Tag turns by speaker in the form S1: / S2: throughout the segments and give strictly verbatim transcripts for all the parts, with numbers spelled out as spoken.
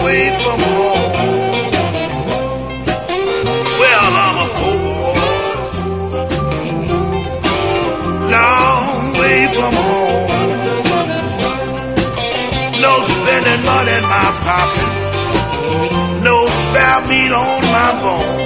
S1: way from home. Well, I'm a poor boy, long way from home. No spending money in my pocket, no spare meat on my bone.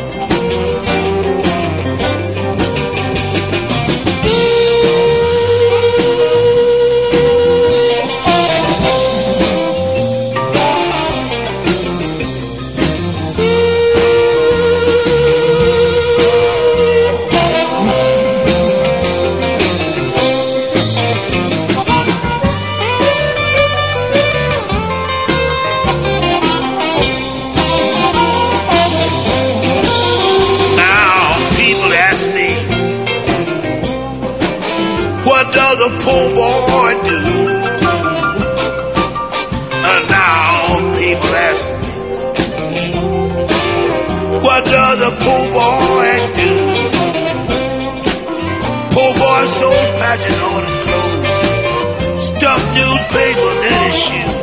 S1: What does a poor boy do? And now people ask me, what does a poor boy do? Poor boy sold patches on his clothes, stuffed newspapers in his shoes.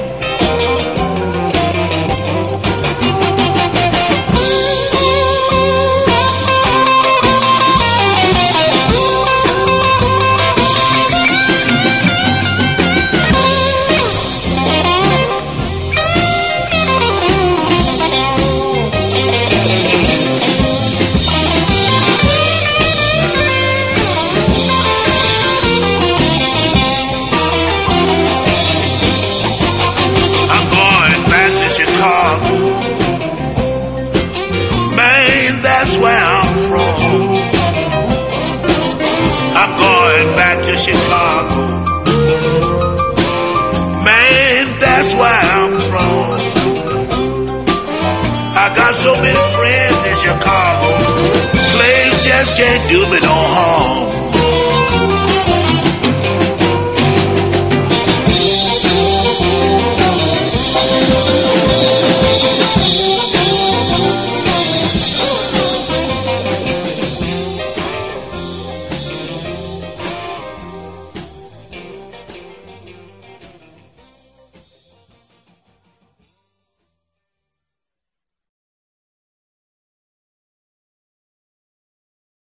S1: That's where I'm from. I'm going back to Chicago. Man, that's where I'm from. I got so many friends in Chicago. Slaves just can't do me no harm.